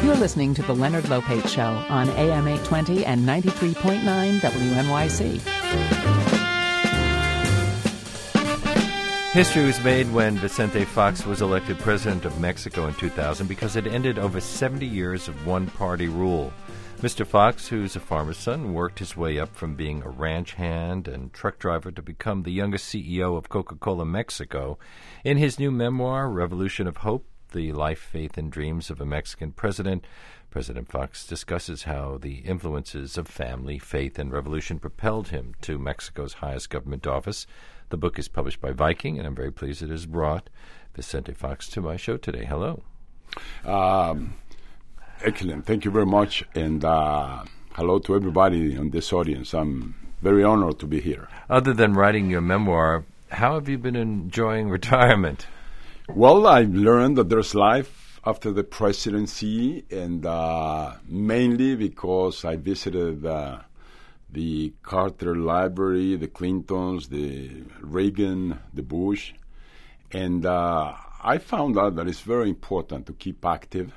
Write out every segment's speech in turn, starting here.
You're listening to The Leonard Lopate Show on AM 820 and 93.9 WNYC. History was made when Vicente Fox was elected president of Mexico in 2000 because it ended over 70 years of one-party rule. Mr. Fox, who's a farmer's son, worked his way up from being a ranch hand and truck driver to become the youngest CEO of Coca-Cola Mexico. In his new memoir, Revolution of Hope, The Life, Faith, and Dreams of a Mexican President, President Fox discusses how the influences of family, faith, and revolution propelled him to Mexico's highest government office. The book is published by Viking, and I'm very pleased it has brought Vicente Fox to my show today. Hello. Excellent. Thank you very much. And hello to everybody on this audience. I'm very honored to be here. Other than writing your memoir, how have you been enjoying retirement? Well, I've learned that there's life after the presidency, and mainly because I visited the Carter Library, the Clintons, the Reagan, the Bush, and I found out that it's very important to keep active.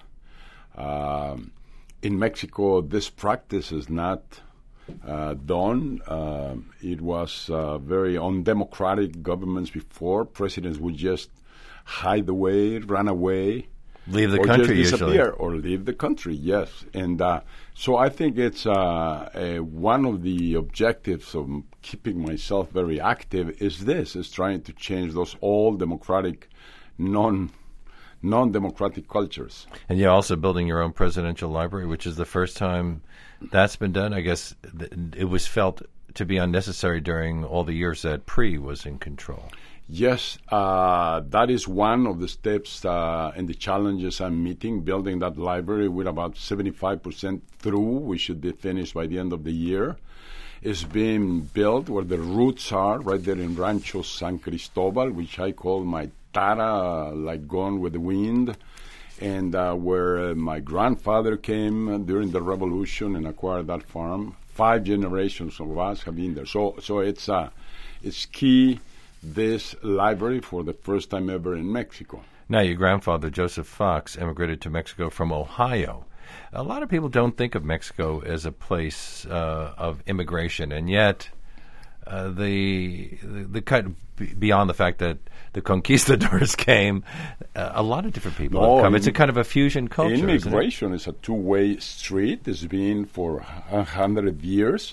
In Mexico, this practice is not done. It was very undemocratic governments before. Presidents would just hide away, run away, leave the or country just disappear, usually. or leave the country. Yes, and so I think it's one of the objectives of keeping myself very active is trying to change those old democratic, non-democratic cultures. And you're also building your own presidential library, which is the first time that's been done. I guess it was felt to be unnecessary during all the years that PRI was in control. Yes, that is one of the steps and the challenges I'm meeting, building that library. We're about 75% through. We should be finished by the end of the year. It's being built where the roots are, right there in Rancho San Cristobal, which I call my Tara, like Gone with the Wind, and where my grandfather came during the Revolution and acquired that farm. 5 generations of us have been there. So it's key, this library, for the first time ever in Mexico. Now, your grandfather, Joseph Fox, emigrated to Mexico from Ohio. A lot of people don't think of Mexico as a place of immigration, and yet the kind beyond the fact that the conquistadors came, a lot of different people have come. It's a kind of a fusion culture. Immigration is a two-way street. It's been for 100 years.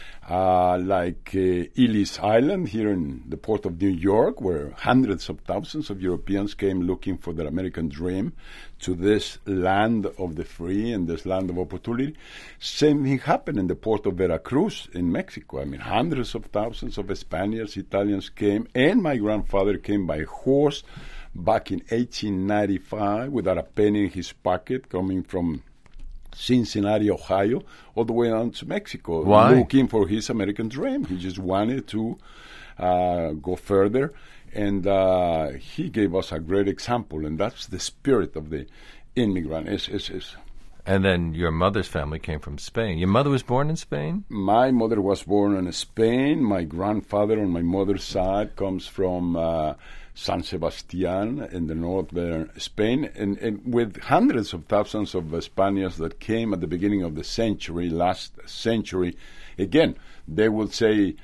Like Ellis Island here in the port of New York, where hundreds of thousands of Europeans came looking for their American dream to this land of the free and this land of opportunity. Same thing happened in the port of Veracruz in Mexico. I mean, hundreds of thousands of Spaniards, Italians came, and my grandfather came by horse back in 1895 without a penny in his pocket, coming from Cincinnati, Ohio, all the way down to Mexico. Why? Looking for his American dream. He just wanted to go further, and he gave us a great example, and that's the spirit of the immigrant. And then your mother's family came from Spain. Your mother was born in Spain? My mother was born in Spain. My grandfather on my mother's side comes from San Sebastian in the northern Spain, and with hundreds of thousands of Spaniards that came at the beginning of the century, last century. Again, they would say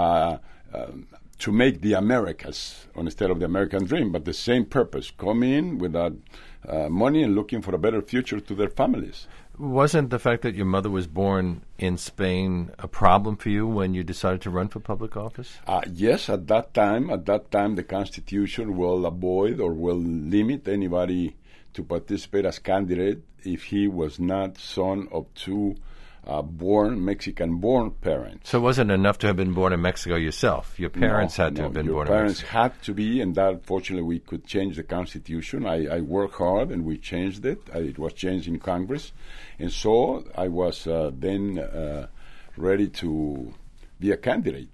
to make the Americas instead of the American dream, but the same purpose, come in without money and looking for a better future to their families. Wasn't the fact that your mother was born in Spain a problem for you when you decided to run for public office? Yes, at that time, the Constitution will avoid or will limit anybody to participate as candidate if he was not son of two Mexican-born parents. So it wasn't enough to have been born in Mexico yourself. Your parents had to have been born in Mexico. Your parents had to be, and that, fortunately, we could change the Constitution. I worked hard, and we changed it. It was changed in Congress. And so I was then ready to be a candidate.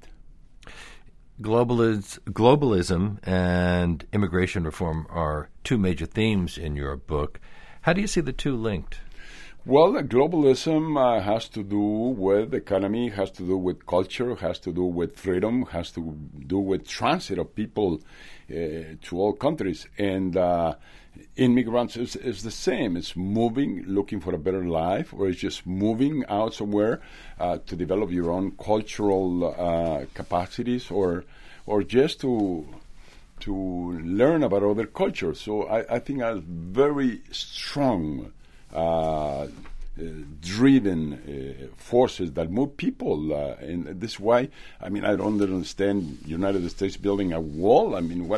Globalism and immigration reform are two major themes in your book. How do you see the two linked? Well, globalism has to do with economy, has to do with culture, has to do with freedom, has to do with transit of people to all countries. And immigrants is the same. It's moving, looking for a better life, or it's just moving out somewhere to develop your own cultural capacities, or just to learn about other cultures. So I think I'm very strong, driven forces that move people. And this is why, I mean, I don't understand United States building a wall. I mean,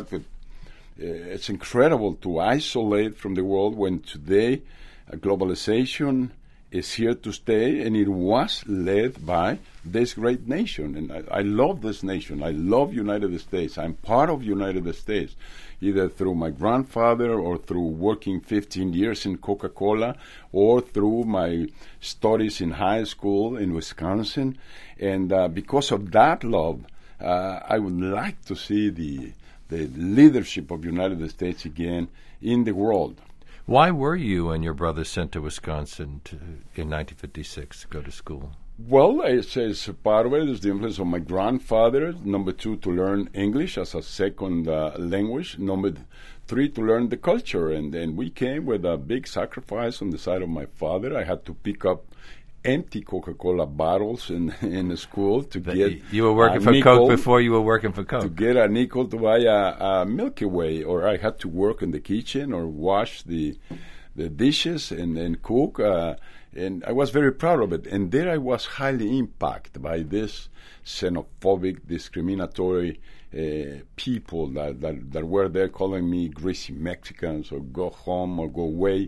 it's incredible to isolate from the world when today globalization is here to stay, and it was led by this great nation. And I love this nation. I love United States. I'm part of United States, either through my grandfather or through working 15 years in Coca-Cola or through my studies in high school in Wisconsin. And because of that love, I would like to see the leadership of United States again in the world. Why were you and your brother sent to Wisconsin in 1956 to go to school? Well, it's part of it is the influence of my grandfather. Number 2, to learn English as a second language. Number 3, to learn the culture. And then we came with a big sacrifice on the side of my father. I had to pick up empty Coca-Cola bottles in the school to get. You were working for Coke before you were working for Coke. To get a nickel to buy a Milky Way, or I had to work in the kitchen or wash the dishes and cook. And I was very proud of it. And there I was highly impacted by this xenophobic, discriminatory people that were there calling me greasy Mexicans, or go home or go away.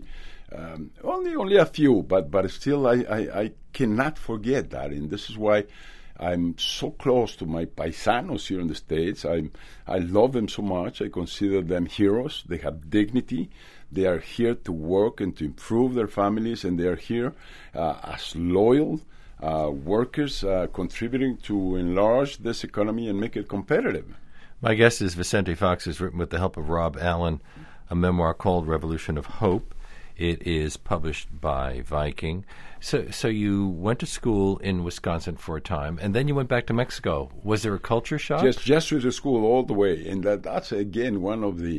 Only a few, but still I cannot forget that, and this is why I'm so close to my paisanos here in the States. I love them so much. I consider them heroes. They have dignity. They are here to work and to improve their families, and they are here as loyal workers, contributing to enlarge this economy and make it competitive. My guest is Vicente Fox, who's written with the help of Rob Allen a memoir called Revolution of Hope. It is published by Viking. So you went to school in Wisconsin for a time, and then you went back to Mexico. Was there a culture shock? Just to the school all the way, and that's again one of the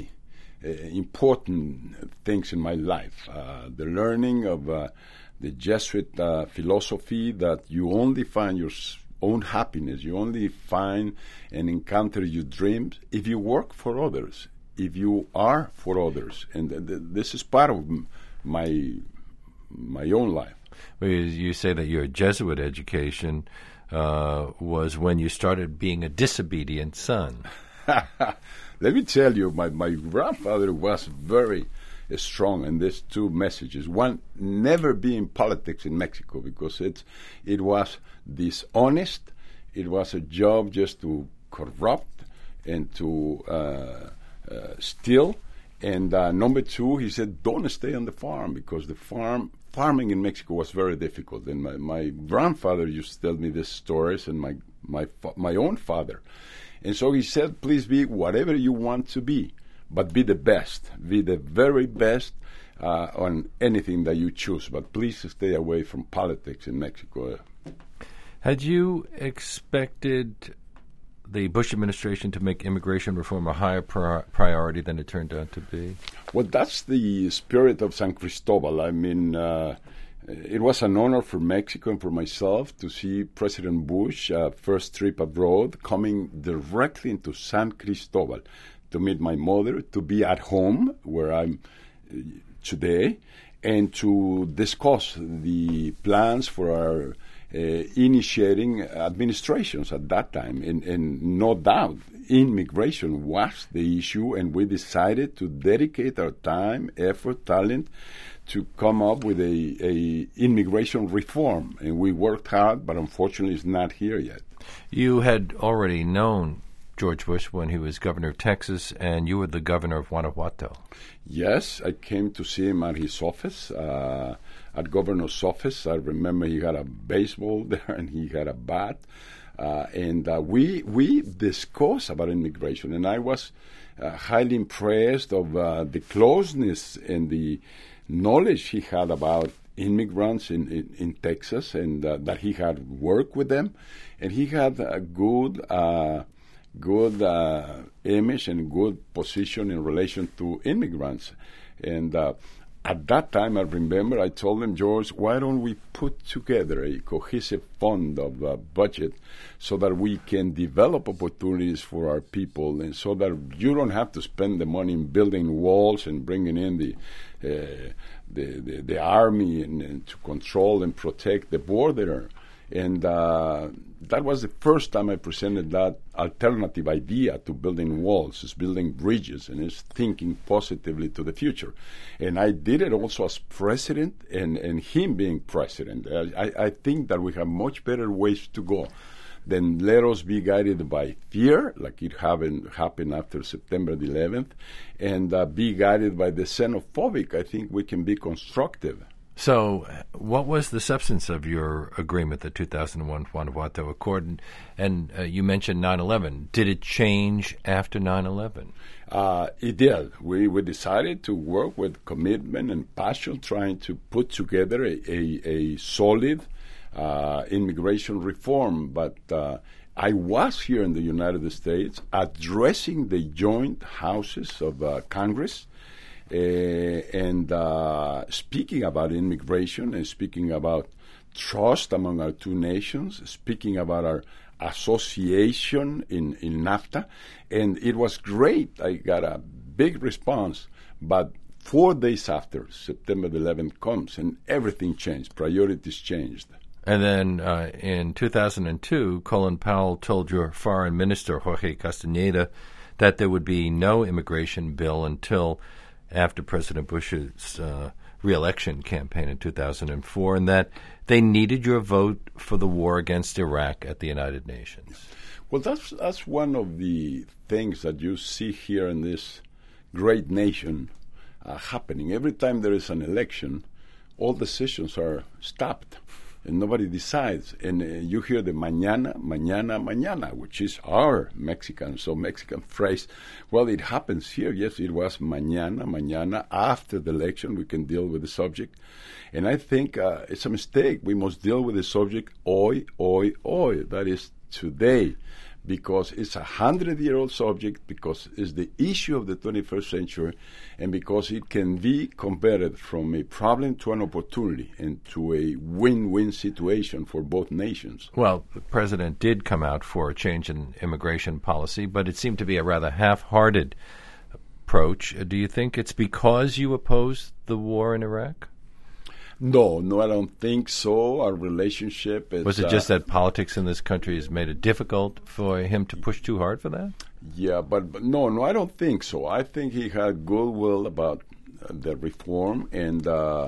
important things in my life. The learning of the Jesuit philosophy that you only find your own happiness, you only find and encounter your dreams if you work for others, if you are for others, and this is part of my own life. Well, you say that your Jesuit education was when you started being a disobedient son. Let me tell you, my grandfather was very strong in these two messages. One, never be in politics in Mexico, because it was dishonest. It was a job just to corrupt and to steal. And number 2, he said, don't stay on the farm, because the farming in Mexico was very difficult. And my grandfather used to tell me these stories, and my own father. And so he said, please be whatever you want to be, but be the best, be the very best on anything that you choose. But please stay away from politics in Mexico. Had you expected the Bush administration to make immigration reform a higher priority than it turned out to be? Well, that's the spirit of San Cristobal. I mean, it was an honor for Mexico and for myself to see President Bush, first trip abroad, coming directly into San Cristobal to meet my mother, to be at home where I'm today, and to discuss the plans for our initiating administrations at that time. And no doubt, immigration was the issue, and we decided to dedicate our time, effort, talent to come up with a immigration reform. And we worked hard, but unfortunately it's not here yet. You had already known George Bush when he was governor of Texas, and you were the governor of Guanajuato. Yes, I came to see him at his office, at governor's office. I remember he had a baseball there and he had a bat. And we discussed about immigration, and I was highly impressed of the closeness and the knowledge he had about immigrants in Texas, and that he had worked with them, and he had a good image and good position in relation to immigrants. And at that time, I remember I told them, George, why don't we put together a cohesive fund of budget so that we can develop opportunities for our people, and so that you don't have to spend the money in building walls and bringing in the army and to control and protect the border. And that was the first time I presented that alternative idea to building walls. It's building bridges, and it's thinking positively to the future. And I did it also as president, and him being president. I think that we have much better ways to go than let us be guided by fear, like it happened after September the 11th, and be guided by the xenophobic. I think we can be constructive. So what was the substance of your agreement, the 2001 Guanajuato Accord? And you mentioned 9/11. Did it change after 9/11? It did. We decided to work with commitment and passion, trying to put together a solid immigration reform. But I was here in the United States addressing the joint houses of Congress, and speaking about immigration, and speaking about trust among our two nations, speaking about our association in NAFTA. And it was great. I got a big response. But 4 days after, September the 11th comes, and everything changed. Priorities changed. And then in 2002, Colin Powell told your foreign minister, Jorge Castañeda, that there would be no immigration bill until after President Bush's re-election campaign in 2004, and that they needed your vote for the war against Iraq at the United Nations. Well, that's one of the things that you see here in this great nation happening. Every time there is an election, all decisions are stopped, and nobody decides. And you hear the mañana, mañana, mañana, which is our Mexican phrase. Well, it happens here. Yes, it was mañana, mañana. After the election, we can deal with the subject. And I think it's a mistake. We must deal with the subject hoy, hoy, hoy. That is today. Because it's a 100-year-old subject, because it's the issue of the 21st century, and because it can be converted from a problem to an opportunity and to a win-win situation for both nations. Well, the president did come out for a change in immigration policy, but it seemed to be a rather half-hearted approach. Do you think it's because you opposed the war in Iraq? No, I don't think so. Our relationship is... Was it just that politics in this country has made it difficult for him to push too hard for that? Yeah, but no, I don't think so. I think he had goodwill about the reform, and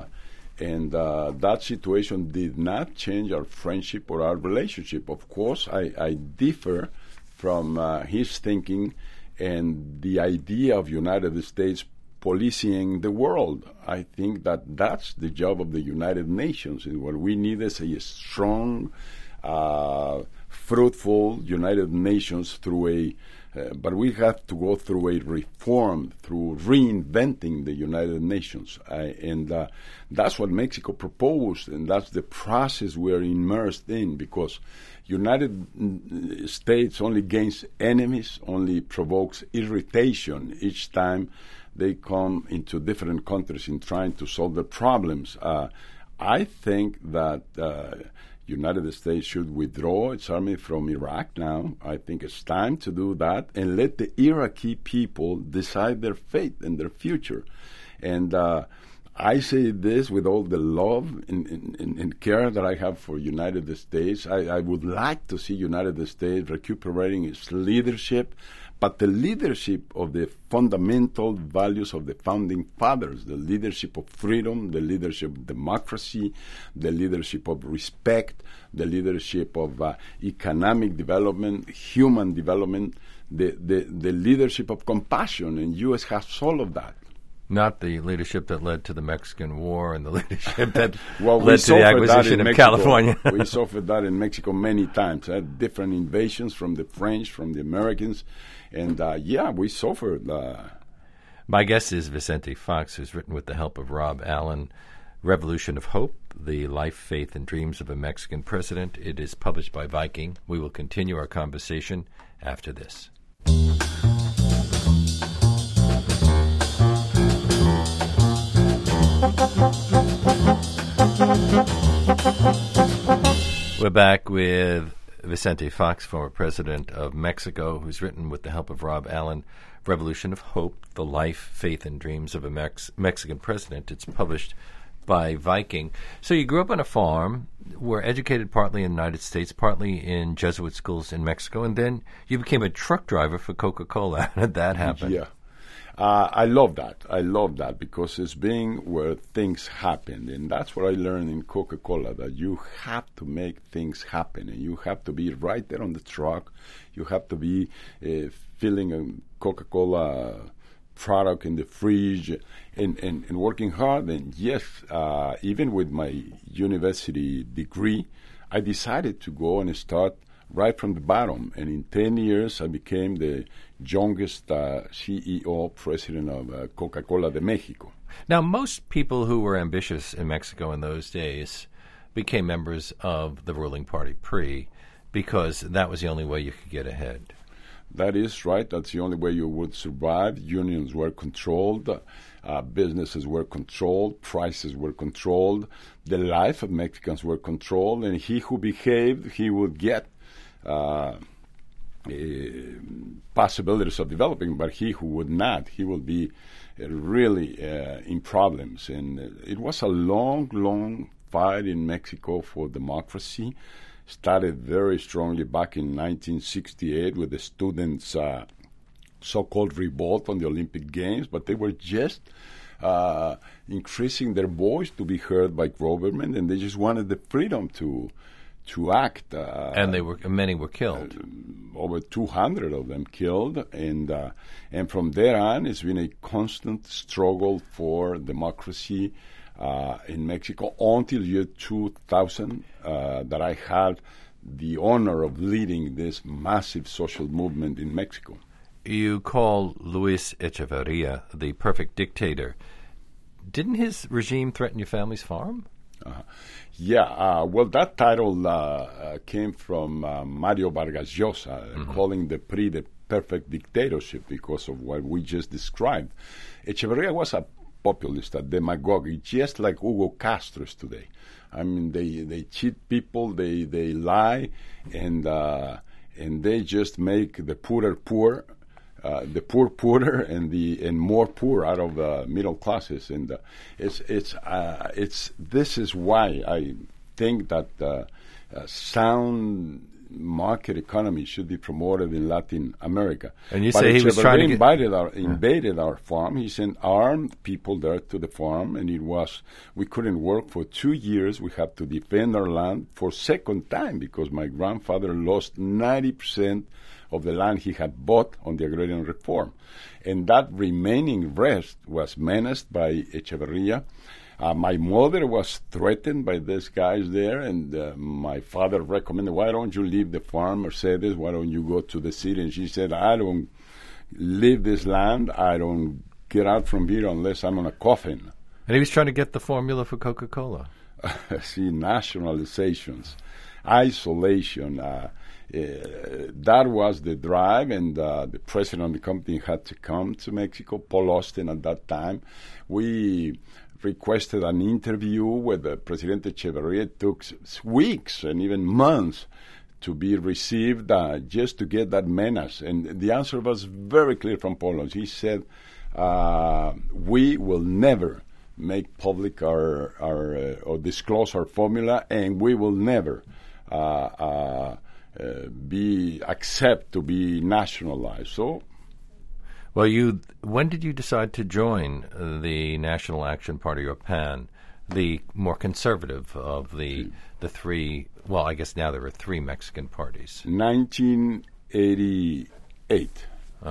that situation did not change our friendship or our relationship. Of course, I differ from his thinking and the idea of United States policing the world. I think that that's the job of the United Nations. And what we need is a strong, fruitful United Nations through but we have to go through a reform, through reinventing the United Nations. And that's what Mexico proposed, and that's the process we're immersed in, because United States only gains enemies, only provokes irritation each time they come into different countries in trying to solve their problems. I think that United States should withdraw its army from Iraq now. I think it's time to do that and let the Iraqi people decide their fate and their future. And I say this with all the love and care that I have for United States. I would like to see United States recuperating its leadership, but the leadership of the fundamental values of the founding fathers, the leadership of freedom, the leadership of democracy, the leadership of respect, the leadership of economic development, human development, the leadership of compassion, and U.S. has all of that. Not the leadership that led to the Mexican War and the leadership that well, led to the acquisition of California. We suffered that in Mexico many times. Different invasions from the French, from the Americans. And, we suffered. My guest is Vicente Fox, who's written with the help of Rob Allen, Revolution of Hope, The Life, Faith, and Dreams of a Mexican President. It is published by Viking. We will continue our conversation after this. We're back with Vicente Fox, former president of Mexico, who's written with the help of Rob Allen, Revolution of Hope, The Life, Faith, and Dreams of a Mexican President. It's published by Viking. So you grew up on a farm, were educated partly in the United States, partly in Jesuit schools in Mexico, and then you became a truck driver for Coca-Cola. How did that happen? Yeah. I love that. I love that because it's being where things happen. And that's what I learned in Coca-Cola, that you have to make things happen. And you have to be right there on the truck. You have to be filling a Coca-Cola product in the fridge and working hard. And yes, even with my university degree, I decided to go and start right from the bottom. And in 10 years, I became the youngest CEO, president of Coca-Cola de Mexico. Now, most people who were ambitious in Mexico in those days became members of the ruling party, PRI, because that was the only way you could get ahead. That is right. That's the only way you would survive. Unions were controlled. Businesses were controlled. Prices were controlled. The life of Mexicans were controlled. And he who behaved, he would get possibilities of developing, but he who would not, he will be really in problems. And it was a long, long fight in Mexico for democracy. Started very strongly back in 1968 with the students' so-called revolt on the Olympic Games, but they were just increasing their voice to be heard by government, and they just wanted the freedom to act. And many were killed. Over 200 of them killed, and from there on, it's been a constant struggle for democracy in Mexico until year 2000, that I had the honor of leading this massive social movement in Mexico. You call Luis Echeverria the perfect dictator. Didn't his regime threaten your family's farm? Yeah, well, that title came from Mario Vargas Llosa, calling the PRI the perfect dictatorship because of what we just described. Echeverria was a populist, a demagogue, just like Hugo Castro is today. I mean, they cheat people, they lie, and they just make the poorer poor, the poor poorer, and more poor out of the middle classes. And this is why I think that sound market economy should be promoted in Latin America. And you say he was trying to invaded our farm. He sent armed people there to the farm, and we couldn't work for 2 years. We had to defend our land for second time because my grandfather lost 90% of the land he had bought on the agrarian reform. And that remaining rest was menaced by Echeverria. My mother was threatened by these guys there, and my father recommended, why don't you leave the farm, Mercedes? Why don't you go to the city? And she said, I don't leave this land. I don't get out from here unless I'm on a coffin. And he was trying to get the formula for Coca-Cola. See, nationalizations, isolation, that was the drive, and the president of the company had to come to Mexico, Paul Austin at that time. We requested an interview with President Echeverria. It took weeks and even months to be received just to get that menace. And the answer was very clear from Paul. He said, we will never make public or disclose our formula, and we will never accept to be nationalized. So, well, when did you decide to join the National Action Party, or PAN, the more conservative of the three? Well, I guess now there are three Mexican parties. 1988.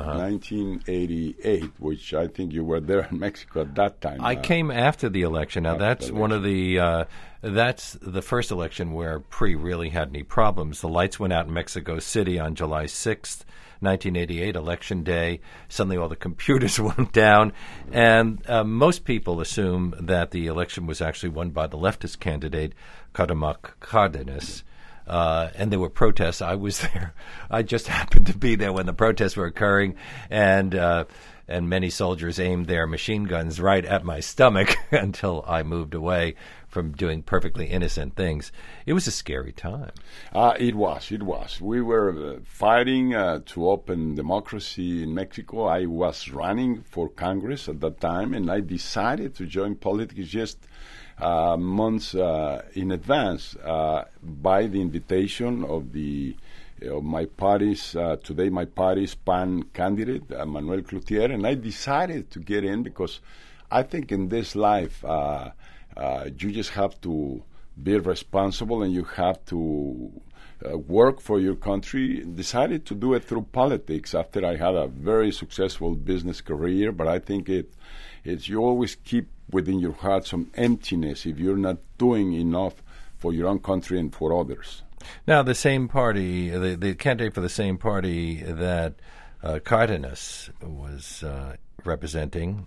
1988, which I think you were there in Mexico at that time. I came after the election. Now, that's one of the that's the first election where PRI really had any problems. The lights went out in Mexico City on July 6th, 1988, Election Day. Suddenly all the computers went down, and most people assume that the election was actually won by the leftist candidate, Cuauhtémoc Cárdenas. And there were protests. I was there. I just happened to be there when the protests were occurring, and and many soldiers aimed their machine guns right at my stomach until I moved away from doing perfectly innocent things. It was a scary time. It was. We were fighting to open democracy in Mexico. I was running for Congress at that time, and I decided to join politics just months in advance by the invitation of my party's today my party's PAN candidate, Manuel Cloutier, and I decided to get in because I think in this life you just have to be responsible and you have to work for your country. Decided to do it through politics after I had a very successful business career, but I think it's you always keep within your heart some emptiness if you're not doing enough for your own country and for others. Now, the same party, the candidate for the same party that Cardenas was representing,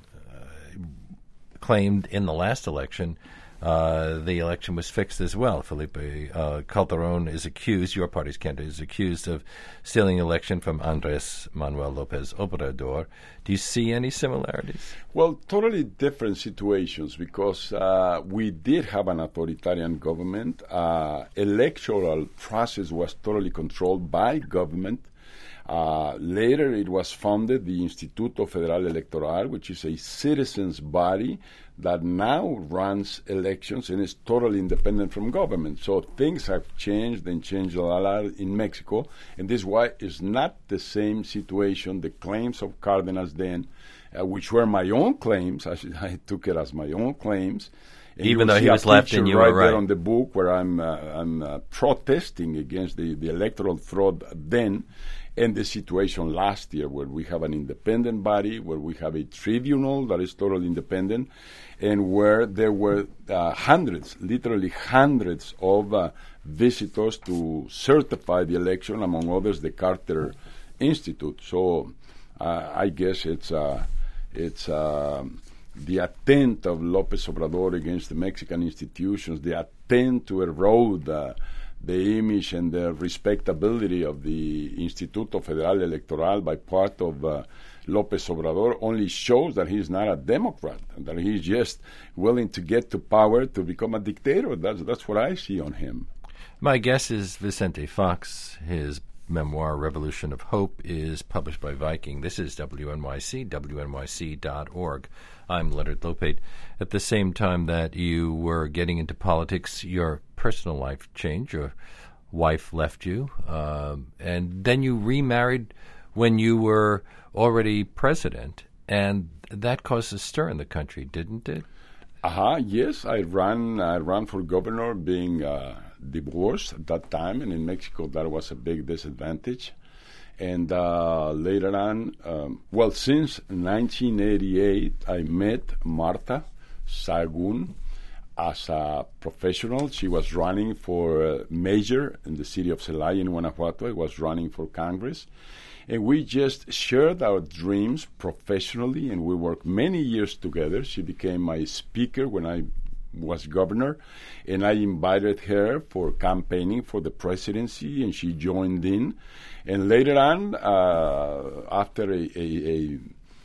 claimed in the last election the election was fixed as well. Felipe Calderon is accused, your party's candidate is accused of stealing election from Andrés Manuel López Obrador. Do you see any similarities? Well, totally different situations because we did have an authoritarian government. Electoral process was totally controlled by government. Later, it was founded the Instituto Federal Electoral, which is a citizens' body that now runs elections and is totally independent from government. So things have changed and changed a lot in Mexico, and this is why it's not the same situation. The claims of Cardenas then, which were my own claims, I took it as my own claims. And even though he was left and you were right. There on the book where I'm protesting against the electoral fraud then, and the situation last year where we have an independent body, where we have a tribunal that is totally independent, and where there were literally hundreds of visitors to certify the election, among others the Carter Institute. So I guess it's the attempt of López Obrador against the Mexican institutions, the attempt to erode the image and the respectability of the Instituto Federal Electoral by part of López Obrador only shows that he's not a Democrat, that he's just willing to get to power to become a dictator. That's what I see on him. My guess is Vicente Fox. His memoir, Revolution of Hope, is published by Viking. This is WNYC, WNYC.org. I'm Leonard Lopate. At the same time that you were getting into politics, your personal life changed. Your wife left you, and then you remarried when you were already president, and that caused a stir in the country, didn't it? Yes, I ran for governor being divorced at that time, and in Mexico that was a big disadvantage. And later on, since 1988, I met Marta Sahagún as a professional. She was running for mayor in the city of Celaya in Guanajuato. I was running for Congress. And we just shared our dreams professionally, and we worked many years together. She became my speaker when I was governor, and I invited her for campaigning for the presidency, and she joined in. And later on, after a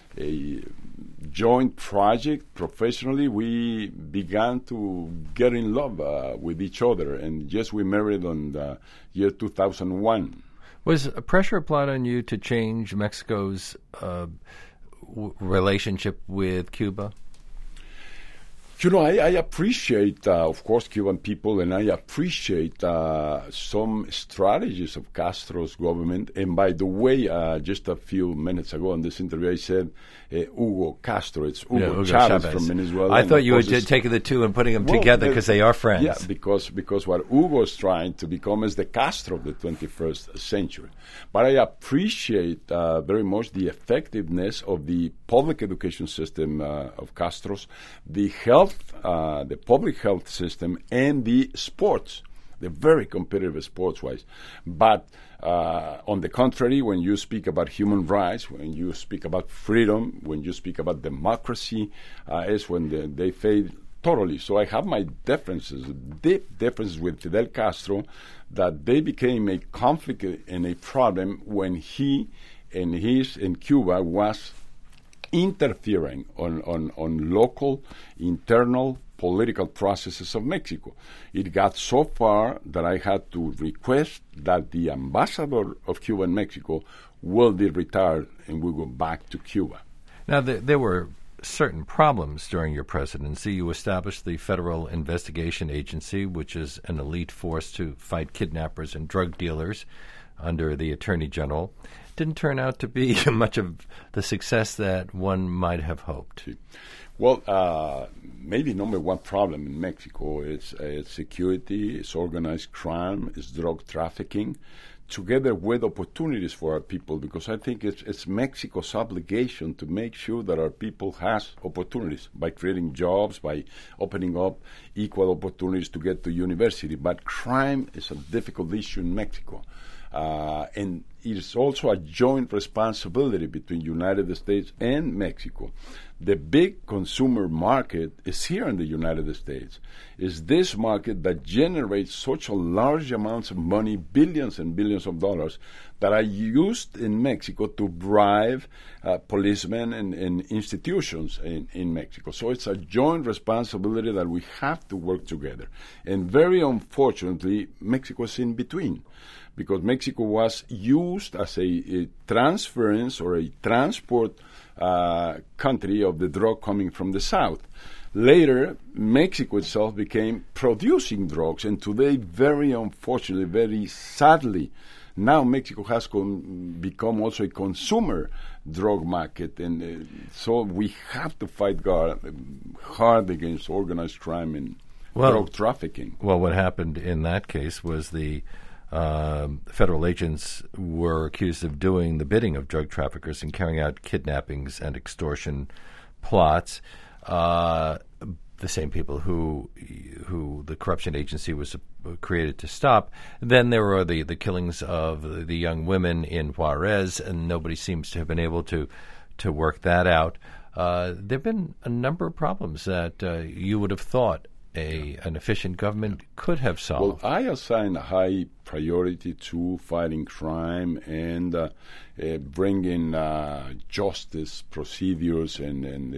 joint project professionally, we began to get in love with each other, and yes, we married on the year 2001. Was pressure applied on you to change Mexico's relationship with Cuba? You know, I appreciate, of course, Cuban people, and I appreciate some strategies of Castro's government. And by the way, just a few minutes ago in this interview, I said Hugo Castro. It's Hugo Chavez from Venezuela. I thought you were taking the two and putting them together because they are friends. Yeah, because what Hugo is trying to become is the Castro of the 21st century. But I appreciate very much the effectiveness of the public education system of Castro's, the the public health system, and the sports. They're very competitive sports-wise. But on the contrary, when you speak about human rights, when you speak about freedom, when you speak about democracy, is when they fail totally. So I have my differences, deep differences with Fidel Castro, that they became a conflict and a problem when he and Cuba was interfering on local, internal political processes of Mexico. It got so far that I had to request that the ambassador of Cuba in Mexico will be retired and will go back to Cuba. Now, there were certain problems during your presidency. You established the Federal Investigation Agency, which is an elite force to fight kidnappers and drug dealers under the Attorney General. Didn't turn out to be much of the success that one might have hoped. Well, maybe number one problem in Mexico is security, it's organized crime, it's drug trafficking, together with opportunities for our people, because I think it's Mexico's obligation to make sure that our people has opportunities by creating jobs, by opening up equal opportunities to get to university. But crime is a difficult issue in Mexico. And it is also a joint responsibility between United States and Mexico. The big consumer market is here in the United States. It's this market that generates such a large amounts of money, billions and billions of dollars, that are used in Mexico to bribe policemen and institutions in Mexico. So it's a joint responsibility that we have to work together. And very unfortunately, Mexico is in between, because Mexico was used as a transference or a transport country of the drug coming from the south. Later, Mexico itself became producing drugs, and today, very unfortunately, very sadly, now Mexico has become also a consumer drug market, and so we have to fight hard against organized crime and drug trafficking. Well, what happened in that case was the federal agents were accused of doing the bidding of drug traffickers and carrying out kidnappings and extortion plots. The same people who the corruption agency was created to stop. Then there were the killings of the young women in Juarez, and nobody seems to have been able to work that out. There have been a number of problems that you would have thought an efficient government could have solved. Well, I assign a high priority to fighting crime and bringing justice procedures and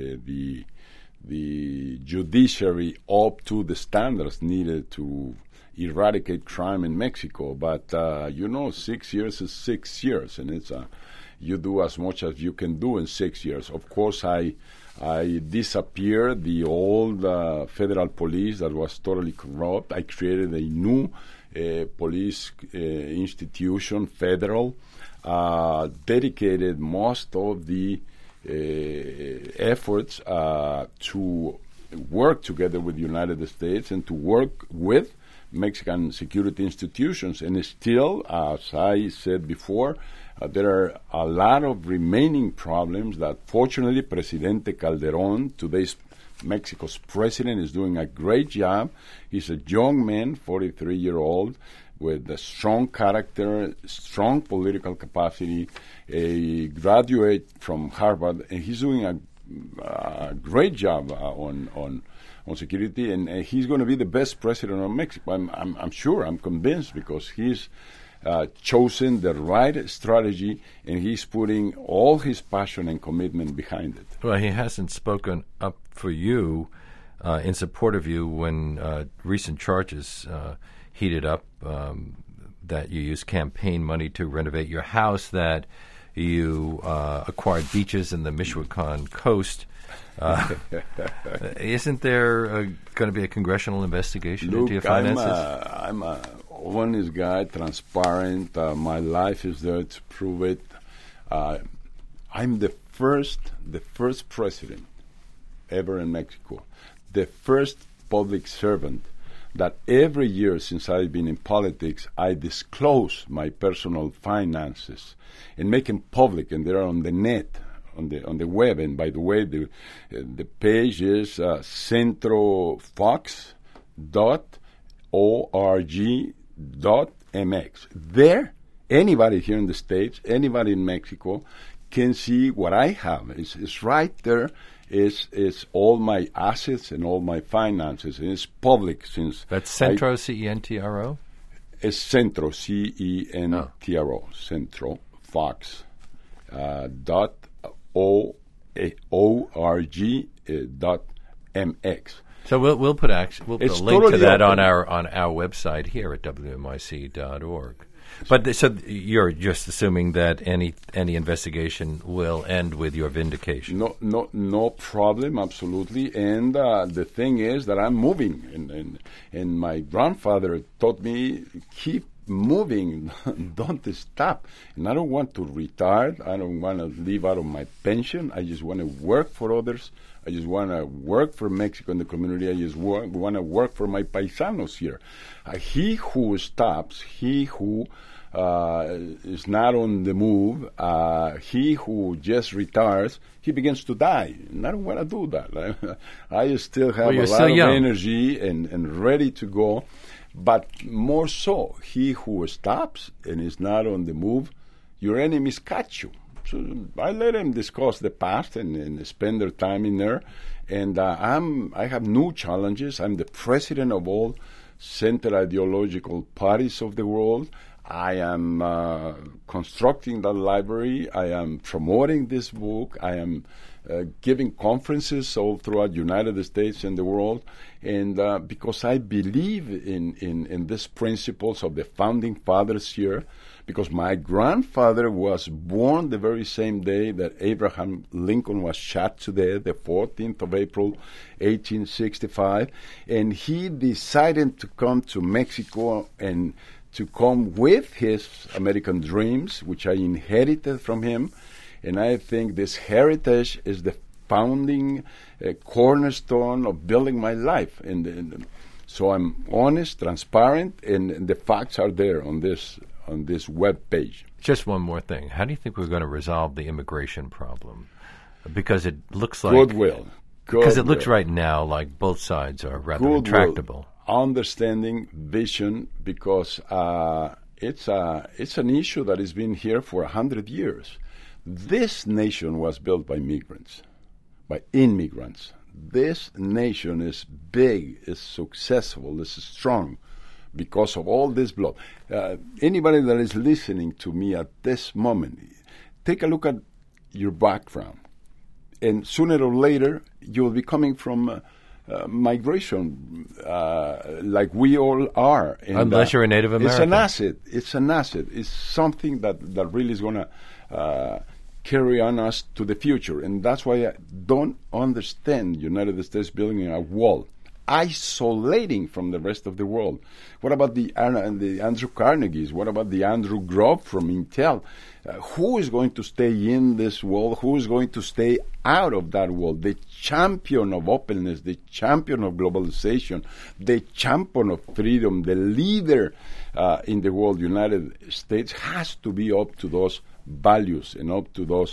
the judiciary up to the standards needed to eradicate crime in Mexico. But 6 years is 6 years, and it's you do as much as you can do in 6 years. Of course, I disappeared the old federal police that was totally corrupt. I created a new police institution, federal, dedicated most of the efforts to work together with the United States and to work with Mexican security institutions. And still, as I said before, there are a lot of remaining problems that fortunately Presidente Calderón, today's Mexico's president, is doing a great job. He's a young man, 43-year-old, with a strong character, strong political capacity, a graduate from Harvard, and he's doing a great job on security, and he's going to be the best president of Mexico. I'm sure, I'm convinced, because he's chosen the right strategy, and he's putting all his passion and commitment behind it. Well, he hasn't spoken up for you in support of you when recent charges heated up that you used campaign money to renovate your house, that you acquired beaches in the Michoacan coast. Isn't there going to be a congressional investigation into your finances? I'm a honest guy, transparent. My life is there to prove it. I'm the first president ever in Mexico, the first public servant that every year since I've been in politics, I disclose my personal finances and make them public, and they're on the net, on the web. And by the way, the page is centrofox.org.mx. There, anybody here in the States, anybody in Mexico can see what I have. It's right there. It's all my assets and all my finances, and it's public since... That's Centro, C-E-N-T-R-O? It's Centro, C-E-N-T-R-O, Centro, Fox, .org, .mx. So we'll put a link totally to that open. on our website here at WNYC.org. But so you're just assuming that any investigation will end with your vindication. No problem, absolutely. And the thing is that I'm moving, and my grandfather taught me keep moving, don't stop. And I don't want to retire. I don't want to live out of my pension. I just want to work for others. I just want to work for Mexico and the community. I just want to work for my paisanos here. He who stops, he who is not on the move, he who just retires, he begins to die. And I don't want to do that. I still have a lot of energy and ready to go. But more so, he who stops and is not on the move, your enemies catch you. So I let them discuss the past and spend their time in there. And I have new challenges. I'm the president of all center ideological parties of the world. I am constructing the library. I am promoting this book. I am giving conferences all throughout the United States and the world. And because I believe in these principles of the founding fathers here, because my grandfather was born the very same day that Abraham Lincoln was shot to death, the 14th of April, 1865, and he decided to come to Mexico and to come with his American dreams, which I inherited from him. And I think this heritage is the founding cornerstone of building my life. And so I'm honest, transparent, and the facts are there on this web page. Just one more thing. How do you think we're going to resolve the immigration problem? Because it looks like... Goodwill. Because it looks right now like both sides are rather intractable. Understanding, vision, because it's an issue that has been here for 100 years. This nation was built by migrants, by immigrants. This nation is big, is successful, is strong because of all this blood. Anybody that is listening to me at this moment, take a look at your background. And sooner or later, you'll be coming from migration like we all are. And, unless you're a Native American. It's an asset. It's an asset. It's something that really is going to carry on us to the future. And that's why I don't understand the United States building a wall, isolating from the rest of the world. What about the Andrew Carnegies? What about the Andrew Grove from Intel? Who is going to stay in this wall? Who is going to stay out of that wall? The champion of openness, the champion of globalization, the champion of freedom, the leader in the world, United States, has to be up to those values and up to those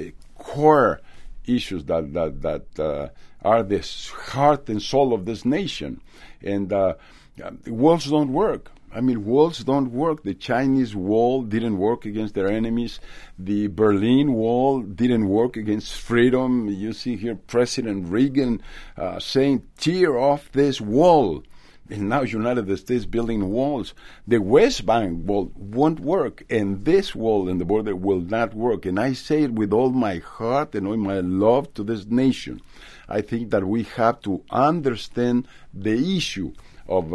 core issues that are the heart and soul of this nation. And walls don't work. I mean, walls don't work. The Chinese wall didn't work against their enemies. The Berlin Wall didn't work against freedom. You see here President Reagan saying, tear off this wall. And now United States building walls. The West Bank wall won't work, and this wall and the border will not work. And I say it with all my heart and all my love to this nation. I think that we have to understand the issue of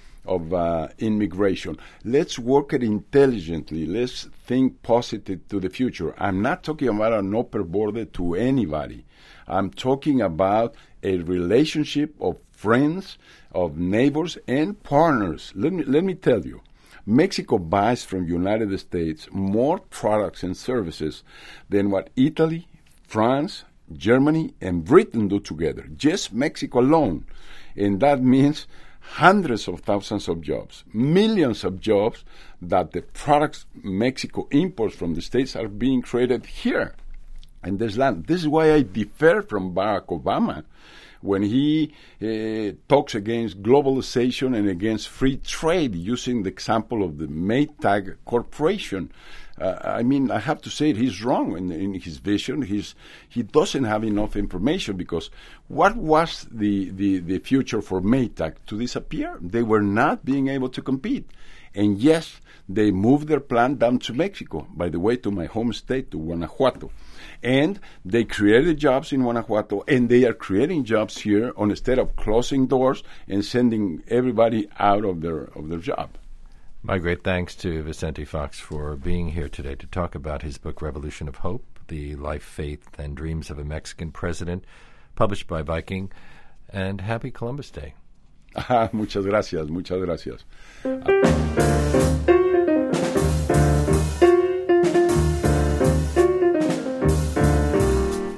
immigration. Let's work it intelligently. Let's think positive to the future. I'm not talking about an open border to anybody. I'm talking about a relationship of friends, of neighbors, and partners. Let me tell you, Mexico buys from United States more products and services than what Italy, France, Germany, and Britain do together. Just Mexico alone. And that means hundreds of thousands of jobs, millions of jobs that the products Mexico imports from the States are being created here in this land. This is why I differ from Barack Obama when he talks against globalization and against free trade, using the example of the Maytag Corporation. I mean, I have to say he's wrong in his vision. He doesn't have enough information, because what was the future for Maytag? To disappear. They were not being able to compete. And yes, they moved their plant down to Mexico, by the way, to my home state, to Guanajuato. And they created jobs in Guanajuato, and they are creating jobs here instead of closing doors and sending everybody out of their job. My great thanks to Vicente Fox for being here today to talk about his book, Revolution of Hope, The Life, Faith, and Dreams of a Mexican President, published by Viking. And happy Columbus Day. Muchas gracias, muchas gracias.